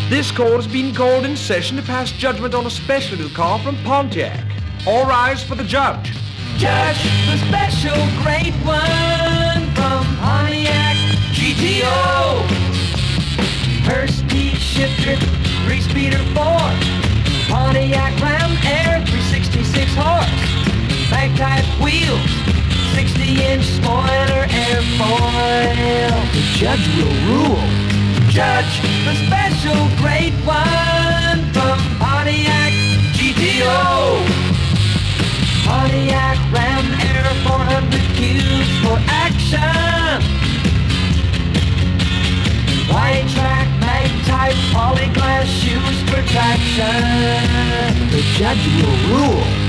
This court has been called in session to pass judgment on a special little car from Pontiac. All rise for the judge. Judge, the special great one from Pontiac GTO. First speed shifter, 3-speeder 4. Pontiac Ram Air, 366 horse. Mag-type wheels, 60-inch spoiler airfoil. The judge will rule. Judge, the special great one from Pontiac GTO. Pontiac Ram Air 400 cubes for action. Wide track, mag-type, polyglass shoes for traction. The judge will rule.